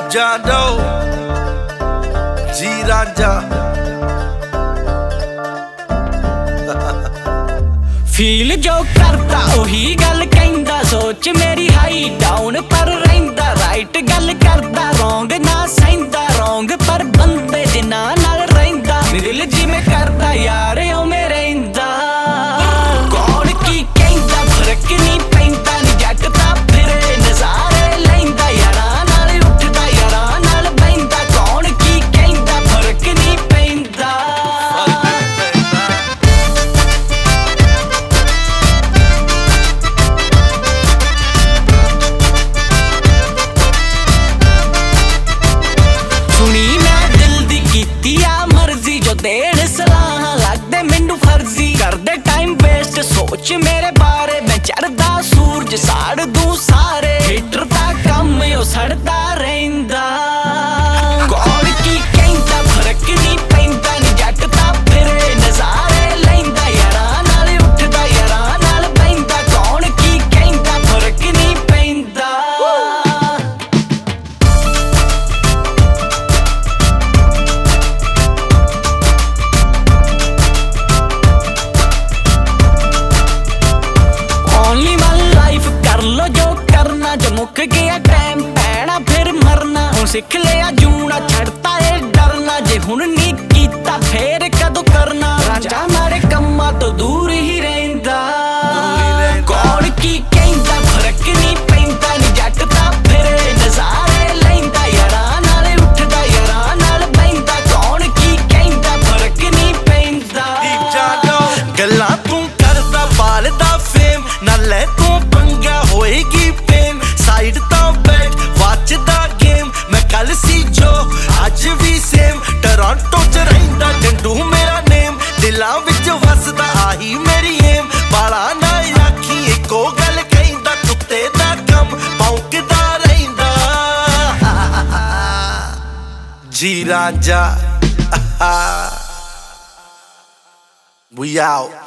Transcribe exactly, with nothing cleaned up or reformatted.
जादो जी राजा feel जो करता ओही गल कहंदा सोच मेरी हाई डाउन पर रहिंदा राइट गल करदा रॉन्ग ना सहिंदा रॉन्ग पर बंदे जिन्हां नाल रहिंदा दिल जिवें करदा यार उवें रहिंदा कौन की कहंदा फर्क नहीं पैंदा नी जट तां फिरे नज़ारे लैंदा यारां नाल उठदा यारां नाल बहिंदा कौन की कहंदा फर्क नहीं पैंदा सुनी मैं दिल दी कीती आ मर्जी जो देण सलाह लगदे मैनू फर्जी करदे टाइम वेस्ट सोच मेरे बारे मैं चढ़दा सूरज साड़ दूं सारे हीटर दा कम ओ सड़दा रहिंदा कौन की कहंदा फर्क नहीं पैंदा नी जट तां फिरे नज़ारे लैंदा यारां नाल उठदा यारां नाल बहिंदा कौन की कहंदा फर्क नहीं पैंदा ओनली वन लाइफ कर लो जो करना जो मुक गया टाइम पैना फिर मरना हुण सिख लिया जूना छड़ता है डरना जे हुण नहीं कीता फिर कदों करना रांझा मारे कम्मां तो दूर ही रहिंदा कौन की कहंदा फर्क नहीं पैंदा नी जट तां फिरे नज़ारे लैंदा यारां नाल उठदा यारां नाल बहिंदा कौन की कहंदा फर्क नहीं पैंदा जादो गल्लां तू करदा पालदा फेम नाले तू पंगा होएगी फेम साइड तां बैठ वाचदा गेम मैं कल सी जो अज भी सेम टोरंटो च रहिंदा जंडू मेरा नेम दिलां विच वसदा आही मेरी एम बाला ना आखी इको गल कहिंदा कुत्ते दा कम भौंकदा रहिंदा जी राजा We out.